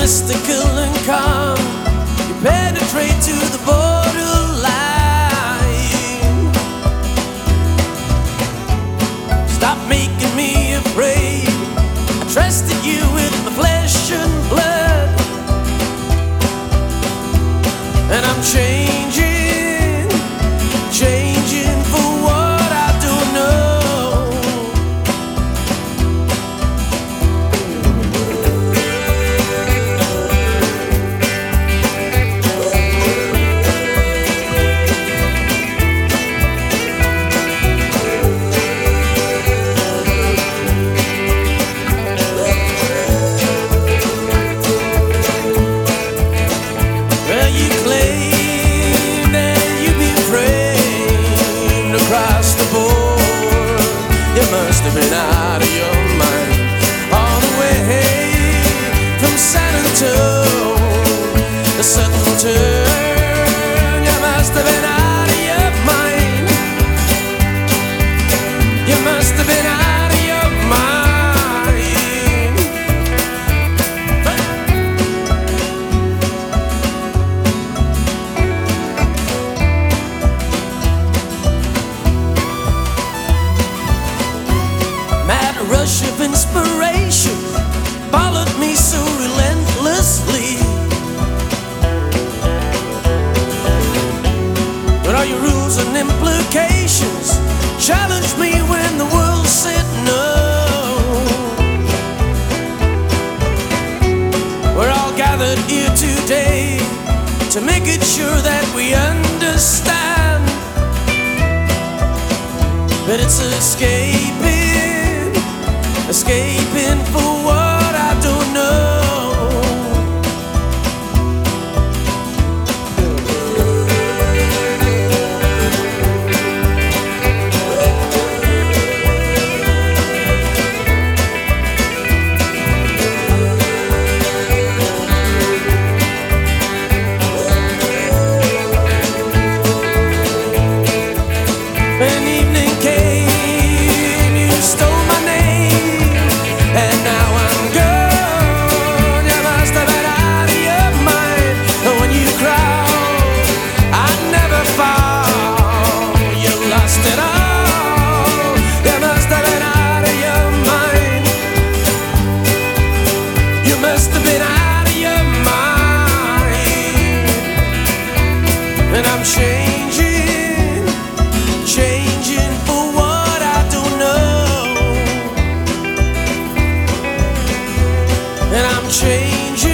mystical and calm. You penetrate to the borderline. Stop making me afraid. I trusted you with my flesh and blood, and I'm changing, changing for what I don't know. You must have been out of your mind all the way from San Antonio to Sutton Turn. You must have been out of your mind. You must have been out of your mind. Mad rush of inspiration followed me so relentlessly. But all your rules and implications challenged me when the world said no. We're all gathered here today to make it sure that we understand that it's escaping, escaping for what I don't know. An evening came, you stole my name, and now I'm gone. You must have been out of your mind. When you crowd, I never fall. You lost it all. You must have been out of your mind. You must have been out of your mind. And I'm changing, changing for what I don't know. And I'm changing.